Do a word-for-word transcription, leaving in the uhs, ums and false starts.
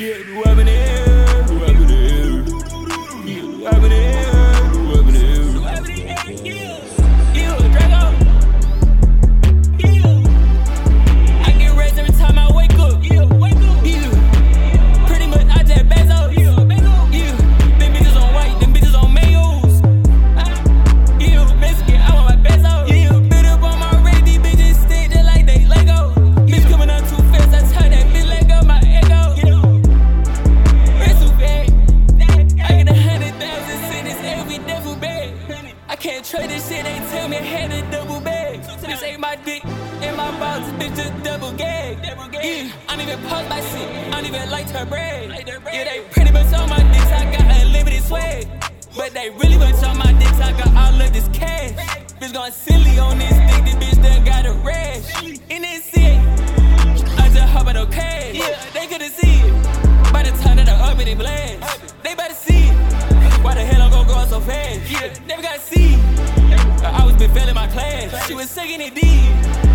Yeah, do I believe? Do I believe? Yeah, do I believe? Do I believe? Do I believe? Yeah, yeah, Draco. Yeah, I get raised every time I wake up. Yeah, wake up. Yeah, pretty much I just Bezos. Yeah, Bezos. Yeah, them bitches on white, them bitches on mayos. Yeah, Mexican, I want my Bezos. Yeah, bit up on my ready, these bitches stick just like they Lego. Bitch coming up too fast, I tell that bitch let go my ego. I can't trade this shit, they tell me I had a double bag. Bitch ate my dick and my balls, bitch just double gag. Yeah, I don't even post my shit, I don't even like her brag. Yeah, they pretty much on my dicks, I got unlimited swag. But they really much on my dicks, I got all of this cash. Bitch going silly on this dick, this bitch done got a rash. In this shit, I just hop out okay. Yeah, they couldn't see it. By the time that I up it, it blast. They better see it. Why the hell I'm gon' go out so fast? Yeah, never got to see. I always been failing my class. She was sucking it deep.